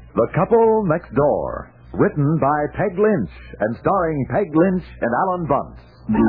The Couple Next Door, written by Peg Lynch and starring Peg Lynch and Alan Bunce.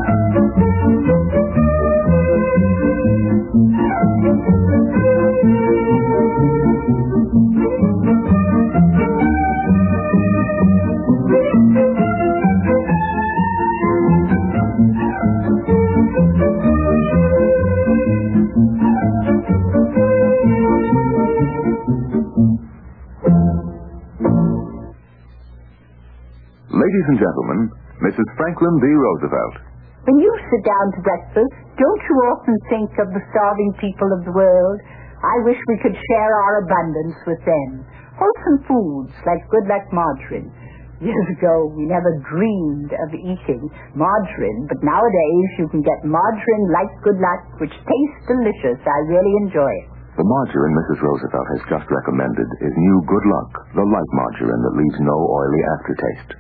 Ladies and gentlemen, Mrs. Franklin D. Roosevelt. When you sit down to breakfast, don't you often think of the starving people of the world? I wish we could share our abundance with them. Wholesome foods like Good Luck margarine. Years ago, we never dreamed of eating margarine, but nowadays you can get margarine like Good Luck, which tastes delicious. I really enjoy it. The margarine Mrs. Roosevelt has just recommended is new Good Luck, the light margarine that leaves no oily aftertaste.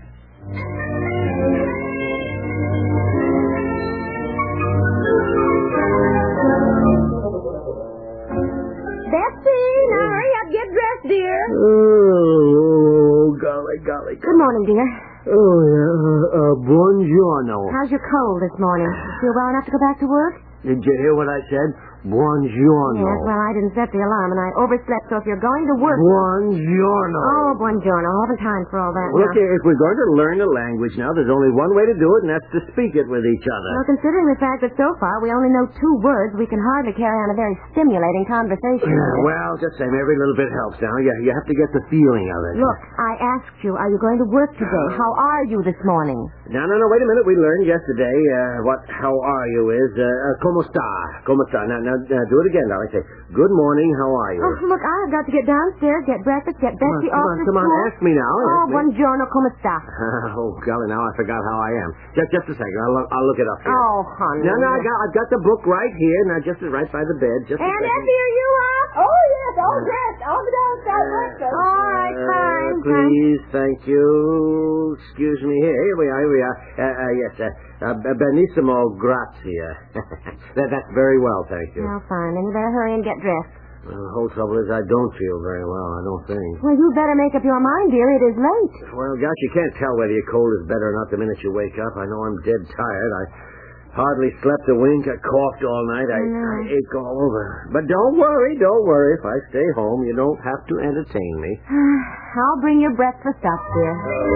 Dear. Oh, golly. Good morning, dear. Oh, yeah. Buongiorno. How's your cold this morning? You feel well enough to go back to work? Did you hear what I said? Buongiorno. Yes, well, I didn't set the alarm, and I overslept, so if you're going to work... Buongiorno. Oh, buongiorno. I haven't time for all that Look, now. if we're going to learn a language now, there's only one way to do it, and that's to speak it with each other. Well, considering the fact that so far we only know 2 words, we can hardly carry on a very stimulating conversation. Well, just same. Every little bit helps now. You have to get the feeling of it. Look, I asked you, are you going to work today? How are you this morning? No, wait a minute. We learned yesterday what how are you is, como sta. Como sta. Now, do it again, darling. Say, good morning, how are you? Oh, look, I've got to get downstairs, get breakfast, get Betsy off to Come on, school. ask me now. Oh, buongiorno, come sta? Oh, golly, now I forgot how I am. Just a second. I'll look it up here. Oh, honey. No, I've got the book right here. Now, just right by the bed. Just Aunt a second. Effie, are you up? Oh, yes, all dressed. I'll be downstairs breakfast. All right, fine. Please, thank you. Excuse me. Here we are. Yes, benissimo, grazie. That's very well, thank you. Well, fine. Then you better hurry and get dressed. The whole trouble is I don't feel very well, I don't think. Well, you better make up your mind, dear. It is late. Well, gosh, you can't tell whether your cold is better or not the minute you wake up. I know I'm dead tired. I hardly slept a wink. I coughed all night. I ache all over. But don't worry. If I stay home, you don't have to entertain me. I'll bring your breakfast up, dear.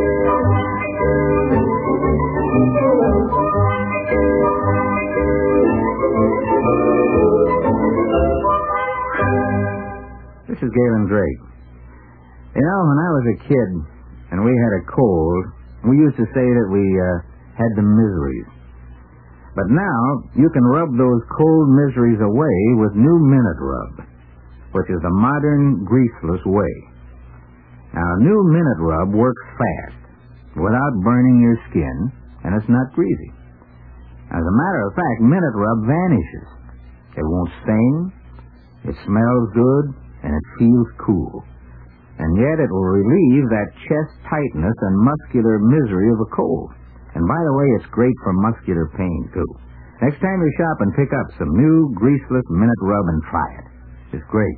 This is Galen Drake. You know, when I was a kid and we had a cold, we used to say that we had the miseries. But now, you can rub those cold miseries away with New Minute Rub, which is the modern, greaseless way. Now, New Minute Rub works fast, without burning your skin, and it's not greasy. As a matter of fact, Minute Rub vanishes. It won't sting, it smells good, and it feels cool. And yet it will relieve that chest tightness and muscular misery of a cold. And by the way, it's great for muscular pain, too. Next time you shop and pick up some new greaseless Minute Rub and try it. It's great.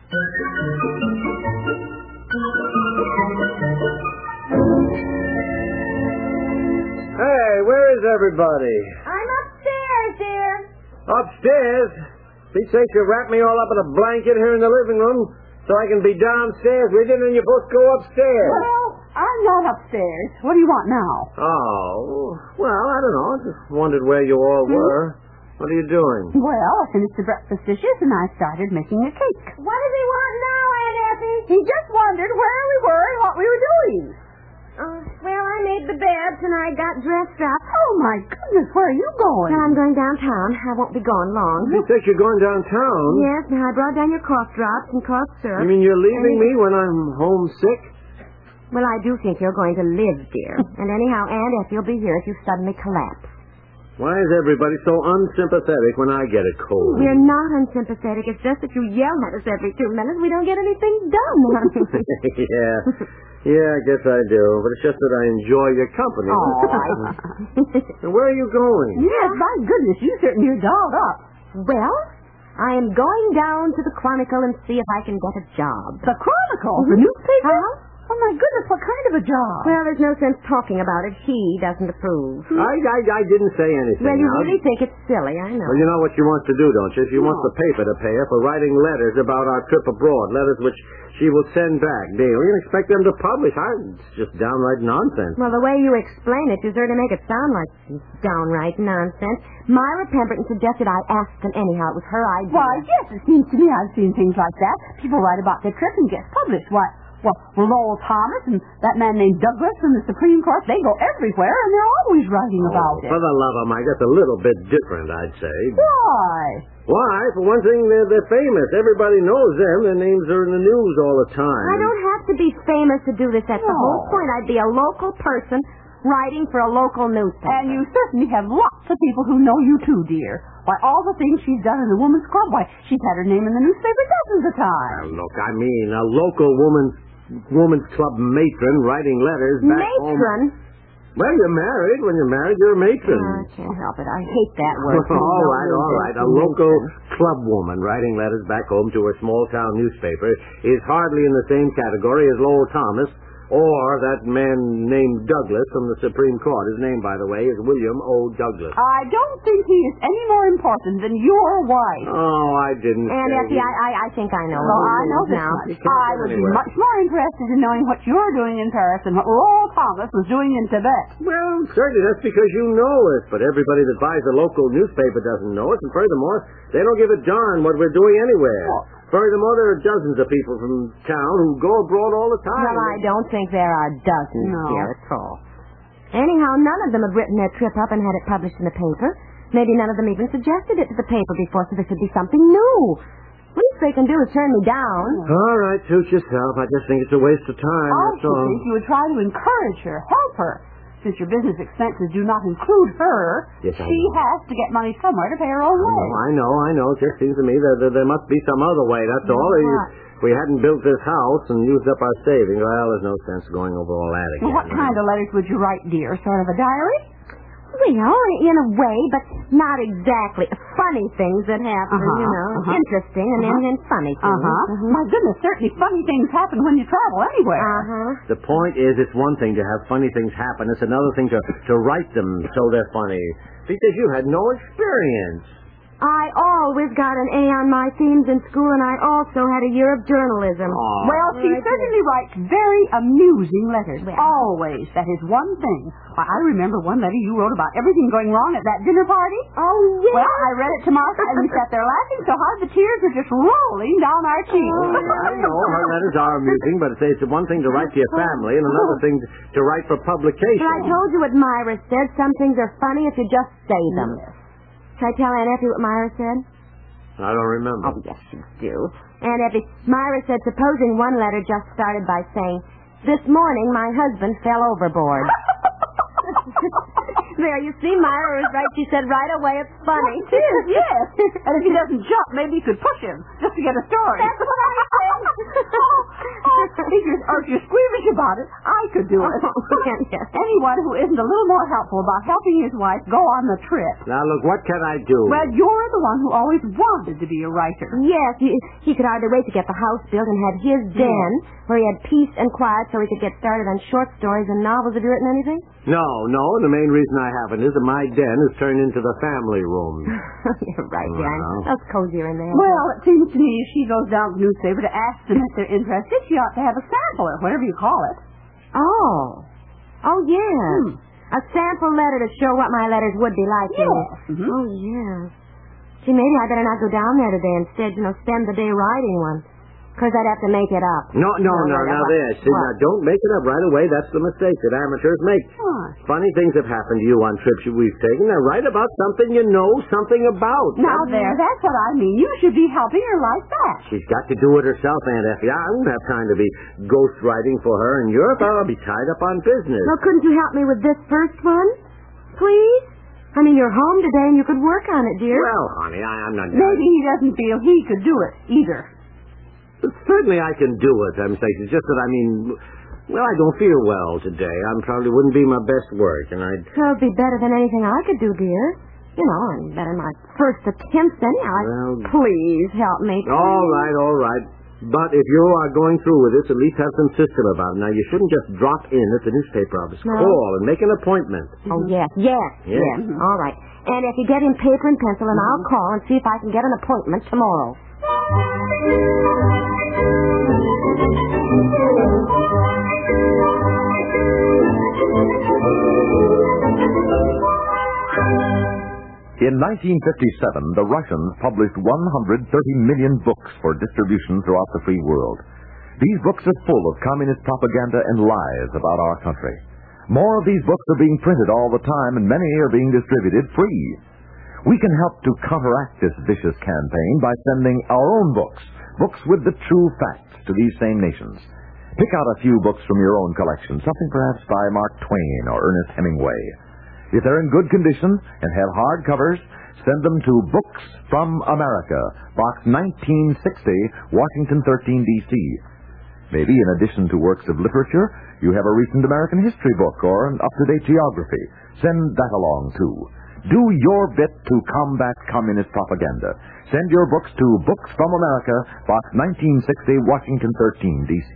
Hey, where is everybody? I'm upstairs, dear. Upstairs? Pete sakes, you wrap me all up in a blanket here in the living room so I can be downstairs with you, and then you're supposed to go upstairs. Well, I'm not upstairs. What do you want now? Oh, well, I don't know. I just wondered where you all were. What are you doing? Well, I finished the breakfast dishes and I started making a cake. What does he want now, Aunt Effie? He just wondered where we were and what we were doing. Well, I made the beds and I got dressed up. Oh, my goodness, where are you going? Well, I'm going downtown. I won't be gone long. Pete sakes, you're going downtown? Yes, now I brought down your cough drops and cough syrup. You mean you're leaving me when I'm homesick? Well, I do think you're going to live, dear. And anyhow, Aunt Effie will be here if you suddenly collapse. Why is everybody so unsympathetic when I get a cold? We're not unsympathetic. It's just that you yell at us every 2 minutes. We don't get anything done. Yeah, I guess I do. But it's just that I enjoy your company. And where are you going? Yes, my goodness, you certainly are dolled up. Well, I am going down to the Chronicle and see if I can get a job. The Chronicle? The newspaper? Oh, my goodness, what kind of a job? Well, there's no sense talking about it. He doesn't approve. I didn't say anything. Well, you now. really think it's silly, I know. Well, you know what she wants to do, don't you? She wants the paper to pay her for writing letters about our trip abroad, letters which she will send back daily and expect them to publish. It's just downright nonsense. Well, the way you explain it, you sort of make it sound like downright nonsense. Myra Pemberton suggested I ask them anyhow. It was her idea. Why, yes, it seems to me I've seen things like that. People write about their trip and get published. Why, well, Lowell Thomas and that man named Douglas from the Supreme Court, they go everywhere, and they're always writing about it. For the love of Mike, that's a little bit different, I'd say. Why? Why? For one thing, they're famous. Everybody knows them. Their names are in the news all the time. I don't have to be famous to do this. That's the whole point. I'd be a local person writing for a local newspaper. And you certainly have lots of people who know you, too, dear. Why, all the things she's done in the Women's Club, why, she's had her name in the newspaper dozens of times. Well, look, I mean, a local woman's club matron writing letters back home. Matron? Well, you're married. When you're married, you're a matron. I can't help it. I hate that word. all right. A local club woman writing letters back home to her small-town newspaper is hardly in the same category as Lowell Thomas or that man named Douglas from the Supreme Court. His name, by the way, is William O. Douglas. I don't think he is any more important than your wife. Oh, I didn't And say... Effie, I think I know. Well, I know this now. much. I would be much more interested in knowing what you're doing in Paris than what Lowell Thomas was doing in Tibet. Well, certainly that's because you know it, but everybody that buys a local newspaper doesn't know it, and furthermore, they don't give a darn what we're doing anywhere. Furthermore, there are dozens of people from town who go abroad all the time. Well, I don't think there are dozens here at all. Anyhow, none of them have written their trip up and had it published in the paper. Maybe none of them even suggested it to the paper before, so this would be something new. Least they can do is turn me down. All right, suit yourself. I just think it's a waste of time, that's all. I think you would try to encourage her, help her. Since your business expenses do not include her, yes, she has to get money somewhere to pay her own way. I know. It just seems to me that there must be some other way, that's all. If we hadn't built this house and used up our savings, well, there's no sense going over all that again. Well, what kind of letters would you write, dear? Sort of a diary? Well, in a way, but not exactly. Funny things that happen, Interesting and funny things. My goodness, certainly funny things happen when you travel anywhere. The point is, it's one thing to have funny things happen. It's another thing to write them so they're funny. Because you had no experience. I always got an A on my themes in school, and I also had a year of journalism. Well, she certainly writes very amusing letters. Always. That is one thing. Why, I remember one letter you wrote about everything going wrong at that dinner party. Oh, yeah? Well, I read it to Martha, and we sat there laughing so hard the tears were just rolling down our cheeks. I know her letters are amusing, but it's one thing to write to your family and another thing to write for publication. But I told you what Myra said. Some things are funny if you just say them. Yes. Shall I tell Aunt Effie what Myra said? I don't remember. Oh, yes, you do. Aunt Effie, Myra said, supposing one letter just started by saying, "This morning my husband fell overboard." There, you see, Myra was right. She said right away it's funny. It is, yes. And if he doesn't jump, maybe you could push him just to get a story. That's what I said. If you're squeamish about it, I could do it. Yes. Anyone who isn't a little more helpful about helping his wife go on the trip. Now, look, what can I do? Well, you're the one who always wanted to be a writer. Yes, he could hardly wait to get the house built and had his den where he had peace and quiet so he could get started on short stories and novels. Have you written anything? No, and the main reason I haven't is that my den is turned into the family room. You're right, Dan. That's cozier in there. Well, it seems to me if she goes down to the newspaper to ask them if they're interested, she ought to have a sample or whatever you call it. Oh, yes. A sample letter to show what my letters would be like. Yes. Oh, yes. Gee, maybe I better not go down there today. Instead, spend the day writing one. Because I'd have to make it up. No, now there. See, now don't make it up right away. That's the mistake that amateurs make. What? Funny things have happened to you on trips we've taken. Now write about something you know something about. Now there, that's what I mean. You should be helping her like that. She's got to do it herself, Aunt Effie. I won't have time to be ghostwriting for her in Europe. I'll be tied up on business. Well, couldn't you help me with this first one? Please? I mean, you're home today and you could work on it, dear. Well, honey, I'm not... Maybe he doesn't feel he could do it either. Certainly I can do it, I'm saying. It's just that, I don't feel well today. I probably wouldn't be my best work, and I'd... Well, it'd be better than anything I could do, dear. And better than my first attempts anyhow. Well... Please help me. Please. All right. But if you are going through with this, at least have some system about it. Now, you shouldn't just drop in at the newspaper office. No. Call and make an appointment. Oh, yes. All right. And if you get in paper and pencil, and I'll call and see if I can get an appointment tomorrow. In 1957, the Russians published 130 million books for distribution throughout the free world. These books are full of communist propaganda and lies about our country. More of these books are being printed all the time, and many are being distributed free. We can help to counteract this vicious campaign by sending our own books with the true facts to these same nations. Pick out a few books from your own collection, something perhaps by Mark Twain or Ernest Hemingway. If they're in good condition and have hard covers, send them to Books from America, Box 1960, Washington 13, D.C. Maybe in addition to works of literature, you have a recent American history book or an up-to-date geography. Send that along, too. Do your bit to combat communist propaganda. Send your books to Books from America, Box 1960, Washington 13, D.C.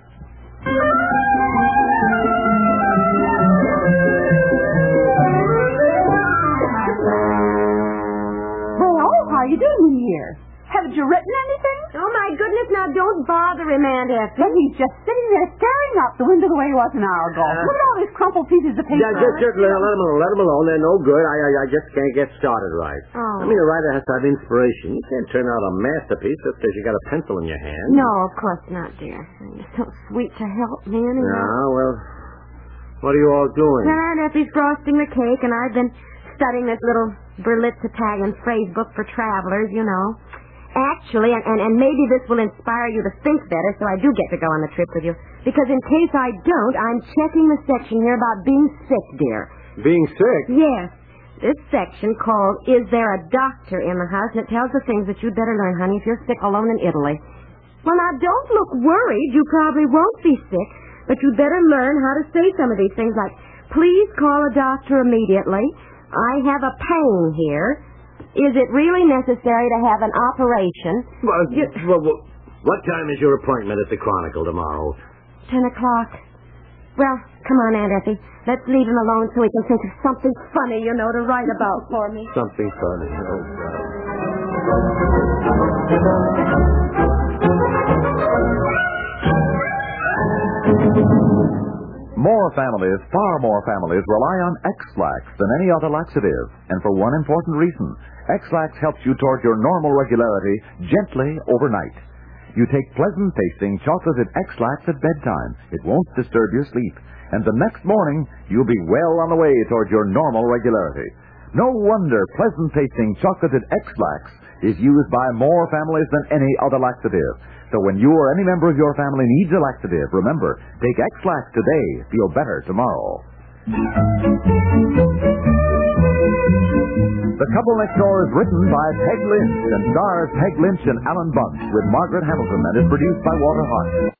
How are you doing in here? Haven't you written anything? Oh, my goodness, now don't bother him, Aunt Effie. But he's just sitting there staring out the window the way he was an hour ago. Look at all these crumpled pieces of paper. Just let them alone. They're no good. I just can't get started right. Oh. I mean, a writer has to have inspiration. You can't turn out a masterpiece just because you got a pencil in your hand. No, of course not, dear. You're so sweet to help me anyway. Yeah, well, what are you all doing? Well, Aunt Effie's frosting the cake, and I've been studying this little Berlitz Italian phrase book for travelers, you know. Actually, and maybe this will inspire you to think better so I do get to go on the trip with you. Because in case I don't, I'm checking the section here about being sick, dear. Being sick? Yes. This section called Is There a Doctor in the House? And it tells the things that you'd better learn, honey, if you're sick alone in Italy. Well, now, don't look worried. You probably won't be sick. But you'd better learn how to say some of these things like, please call a doctor immediately. I have a pain here. Is it really necessary to have an operation? Well, what time is your appointment at the Chronicle tomorrow? 10 o'clock. Well, come on, Aunt Effie. Let's leave him alone so he can think of something funny, you know, to write about for me. Something funny. Oh, God. Far more families rely on X-Lax than any other laxative. And for one important reason. X-Lax helps you toward your normal regularity gently overnight. You take pleasant-tasting chocolated X-Lax at bedtime. It won't disturb your sleep. And the next morning, you'll be well on the way toward your normal regularity. No wonder pleasant-tasting chocolated X-Lax is used by more families than any other laxative. So when you or any member of your family needs a laxative, remember, take X-Lax today. Feel better tomorrow. The Couple Next Door is written by Peg Lynch and stars Peg Lynch and Alan Bunce with Margaret Hamilton and is produced by Walter Hart.